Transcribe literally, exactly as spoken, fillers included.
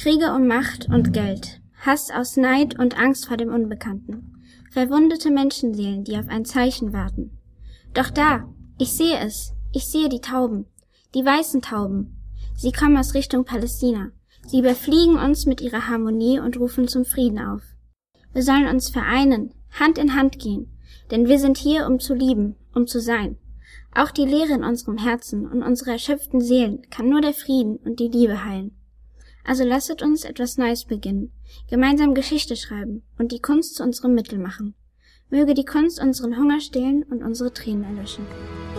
Kriege um Macht und Geld, Hass aus Neid und Angst vor dem Unbekannten, verwundete Menschenseelen, die auf ein Zeichen warten. Doch da, ich sehe es, ich sehe die Tauben, die weißen Tauben. Sie kommen aus Richtung Palästina. Sie überfliegen uns mit ihrer Harmonie und rufen zum Frieden auf. Wir sollen uns vereinen, Hand in Hand gehen, denn wir sind hier, um zu lieben, um zu sein. Auch die Leere in unserem Herzen und unsere erschöpften Seelen kann nur der Frieden und die Liebe heilen. Also lasset uns etwas Neues beginnen, gemeinsam Geschichte schreiben und die Kunst zu unserem Mittel machen. Möge die Kunst unseren Hunger stillen und unsere Tränen erlöschen.